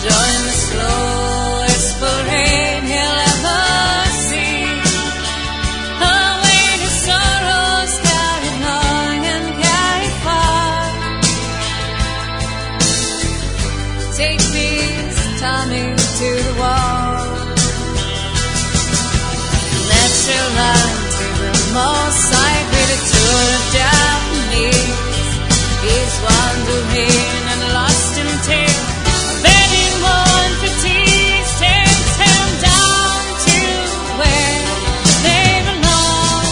join the slowest parade he'll ever see. Away to sorrows carried long and carried far. Take these, Tommy, to the wall. Natural line to the most side with a tour of Japanese. He's wandering and lost in tale. Begging one for tears takes him down to where they belong.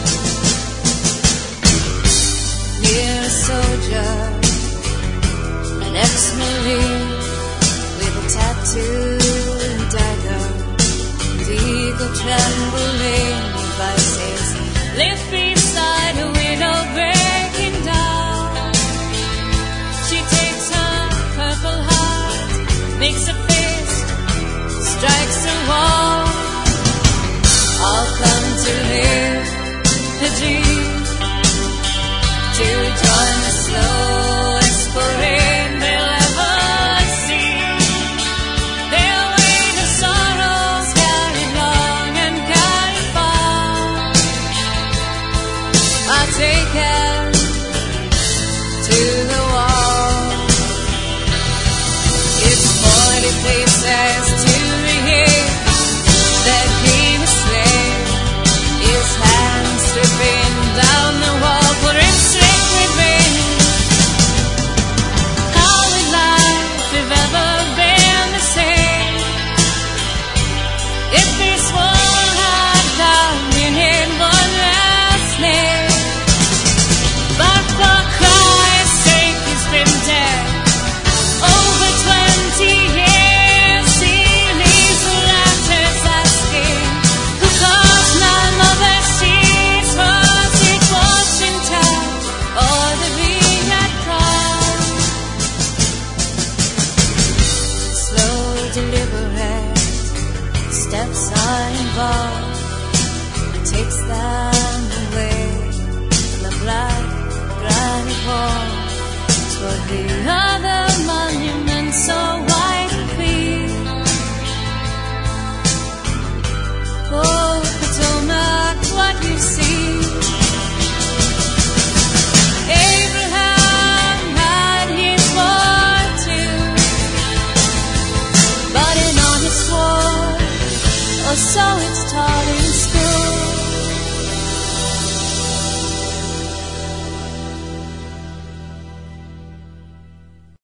Near a soldier, an ex-marine with a tattoo and dagger. The eagle trembling, Levi says, live beside a widow breaking down. She takes her purple heart, makes a fist, strikes a wall. I'll come to live a dream, to join the slowest parade they'll ever see. They'll wait the sorrows carried long and carried far. I'll take him to the wall. It's 40 paces to the hill that he was slain. His hands slipping down the wall for his sacred vein. How would life have ever been the same if this world had found in it one last name? But for Christ's sake, he's been dead over 20 years. He leaves the letters asking who caused none of their seeds. Was it Washington or the Red Cross? Slow, deliberate steps are involved. Takes them away from the black granite wall toward the other